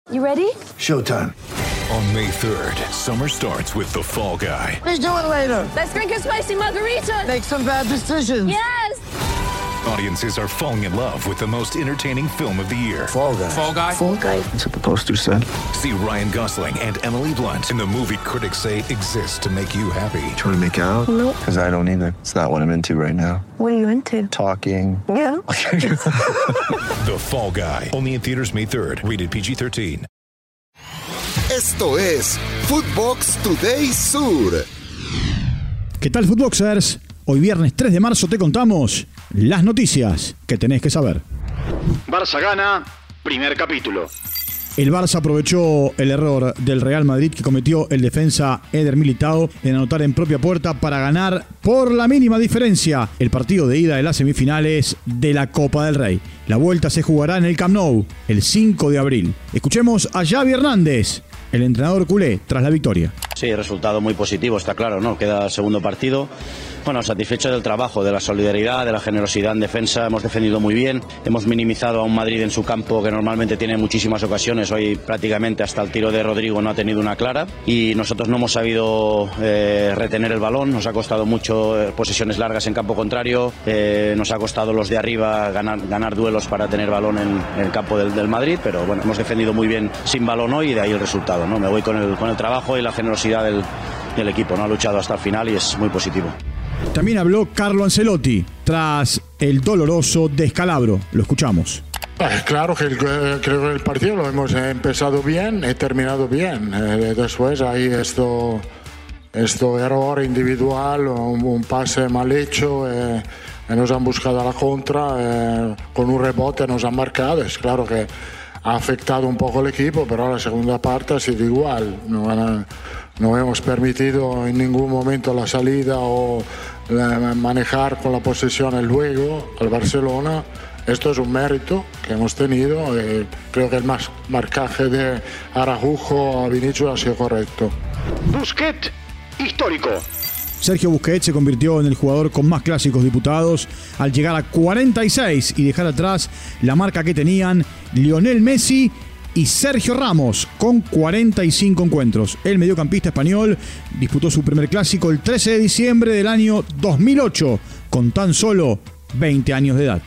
You ready? Showtime. On May 3rd, summer starts with The Fall Guy. Let's do it later. Let's drink a spicy margarita. Make some bad decisions. Yes. Audiences are falling in love with the most entertaining film of the year. Fall Guy. Fall Guy? Fall guy. That's what the poster said. See Ryan Gosling and Emily Blunt in the movie critics say exists to make you happy. Trying to make it out? Nope. Because I don't either. It's not what I'm into right now. What are you into? Talking. Yeah. The Fall Guy. Only in theaters May 3rd. Rated PG-13. Esto es Footbox Today Sur. ¿Qué tal, Footboxers? Hoy viernes 3 de marzo te contamos las noticias que tenés que saber. Barça gana, primer capítulo. El Barça aprovechó el error del Real Madrid que cometió el defensa Eder Militao en anotar en propia puerta para ganar por la mínima diferencia el partido de ida de las semifinales de la Copa del Rey. La vuelta se jugará en el Camp Nou el 5 de abril. Escuchemos a Xavi Hernández, el entrenador culé, tras la victoria. Sí, resultado muy positivo, está claro, ¿no? Queda el segundo partido. Bueno, satisfecho del trabajo, de la solidaridad, de la generosidad en defensa. Hemos defendido muy bien, hemos minimizado a un Madrid en su campo que normalmente tiene muchísimas ocasiones. Hoy prácticamente hasta el tiro de Rodrigo no ha tenido una clara y nosotros no hemos sabido retener el balón. Nos ha costado mucho posesiones largas en campo contrario, nos ha costado los de arriba ganar duelos para tener balón en el campo del Madrid, pero bueno, hemos defendido muy bien sin balón hoy y de ahí el resultado, ¿no? Me voy con el trabajo y la generosidad del equipo, ¿no? Ha luchado hasta el final y es muy positivo. También habló Carlo Ancelotti tras el doloroso descalabro. Lo escuchamos. Claro que creo que el partido lo hemos empezado bien y terminado bien. Después hay esto error individual, un pase mal hecho, nos han buscado a la contra, con un rebote nos han marcado. Es claro que ha afectado un poco el equipo, pero la segunda parte ha sido igual. No hemos permitido en ningún momento la salida o manejar con la posesión el juego al Barcelona. Esto es un mérito que hemos tenido. Creo que el marcaje de Araujo a Vinicius ha sido correcto. Busquets, histórico. Sergio Busquets se convirtió en el jugador con más clásicos disputados al llegar a 46 y dejar atrás la marca que tenían Lionel Messi y Sergio Ramos con 45 encuentros. El mediocampista español disputó su primer clásico el 13 de diciembre del año 2008 con tan solo 20 años de edad.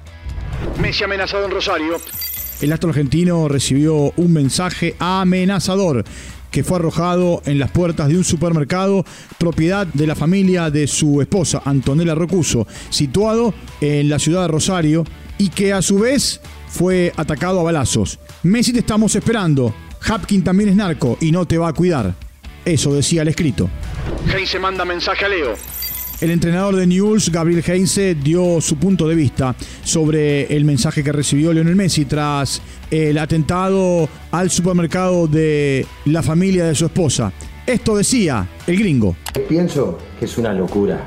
Messi amenazado en Rosario. El astro argentino recibió un mensaje amenazador que fue arrojado en las puertas de un supermercado propiedad de la familia de su esposa, Antonella Rocuso, situado en la ciudad de Rosario, y que a su vez fue atacado a balazos. Messi, te estamos esperando. Hapkin también es narco y no te va a cuidar. Eso decía el escrito. Heinze manda mensaje a Leo. El entrenador de Newell's, Gabriel Heinze, dio su punto de vista sobre el mensaje que recibió Lionel Messi tras el atentado al supermercado de la familia de su esposa. Esto decía el gringo. Pienso que es una locura.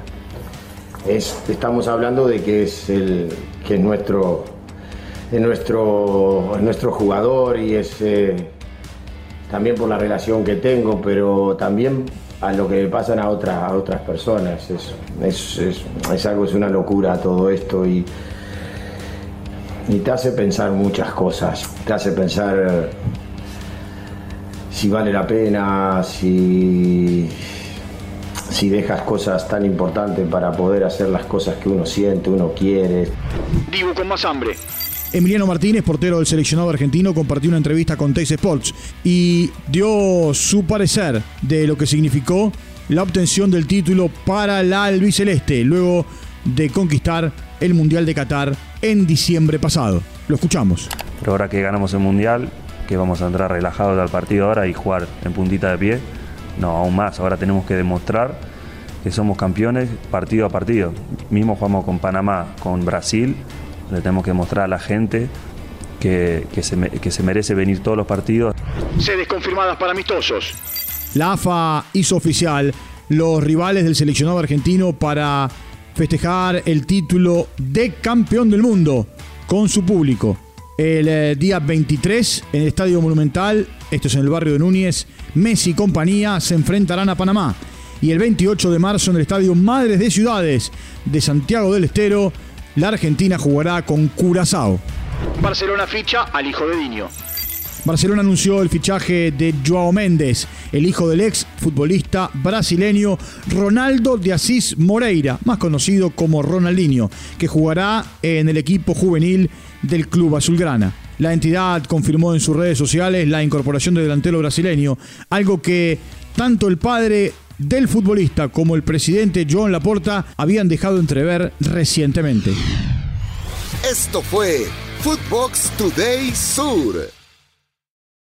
Estamos hablando de que es nuestro jugador y es también por la relación que tengo, pero también a lo que le pasan a otras personas. Es algo, es una locura todo esto y te hace pensar muchas cosas. Te hace pensar si vale la pena, si dejas cosas tan importantes para poder hacer las cosas que uno siente, uno quiere. Dibu con más hambre. Emiliano Martínez, portero del seleccionado argentino, compartió una entrevista con Teis Sports y dio su parecer de lo que significó la obtención del título para la albiceleste luego de conquistar el Mundial de Qatar en diciembre pasado. Lo escuchamos. Pero ahora que ganamos el Mundial, que vamos a entrar relajados al partido ahora y jugar en puntita de pie, no, aún más. Ahora tenemos que demostrar que somos campeones partido a partido. Mismo jugamos con Panamá, con Brasil. Le tenemos que mostrar a la gente que se merece venir todos los partidos. Sedes confirmadas para amistosos. La AFA hizo oficial los rivales del seleccionado argentino para festejar el título de campeón del mundo con su público. El día 23 en el Estadio Monumental, esto es en el barrio de Núñez, Messi y compañía se enfrentarán a Panamá. Y el 28 de marzo en el Estadio Madres de Ciudades de Santiago del Estero, la Argentina jugará con Curazao. Barcelona ficha al hijo de Diño. Barcelona anunció el fichaje de João Mendes, el hijo del ex futbolista brasileño Ronaldo de Assis Moreira, más conocido como Ronaldinho, que jugará en el equipo juvenil del club azulgrana. La entidad confirmó en sus redes sociales la incorporación del delantero brasileño, algo que tanto el padre del futbolista como el presidente Joan Laporta habían dejado entrever recientemente. Esto fue Footbox Today Sur.